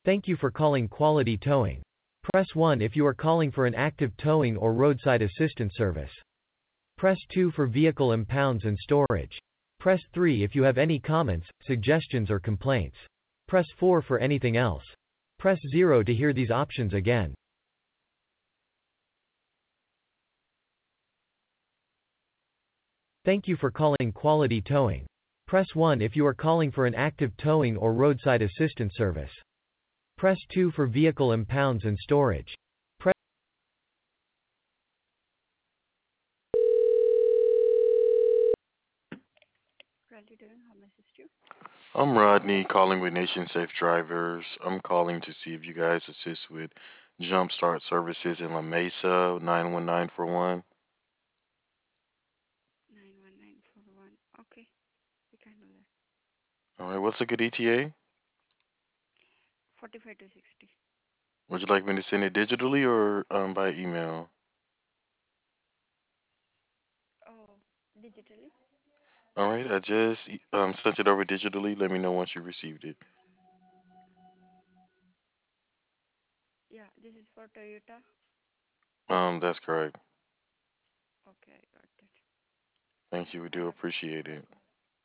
Thank you for calling Quality Towing. Press 1 if you are calling for an active towing or roadside assistance service. Press 2 for vehicle impounds and storage. Press 3 if you have any comments, suggestions or complaints. Press 4 for anything else. Press 0 to hear these options again. Thank you for calling Quality Towing. Press 1 if you are calling for an active towing or roadside assistance service. Press 2 for vehicle impounds and storage. Press Quality doing how may I assist you? I'm Rodney calling with Nation Safe Drivers. I'm calling to see if you guys assist with Jumpstart services in La Mesa 91941. 91941. Okay, we can do that. All right, what's a good ETA? 45 to 60. Would you like me to send it digitally or by email? Oh, digitally? All right, I just sent it over digitally. Let me know once you received it. Yeah, this is for Toyota. That's correct. Okay, I got that. Thank you. We do Hold on. appreciate it.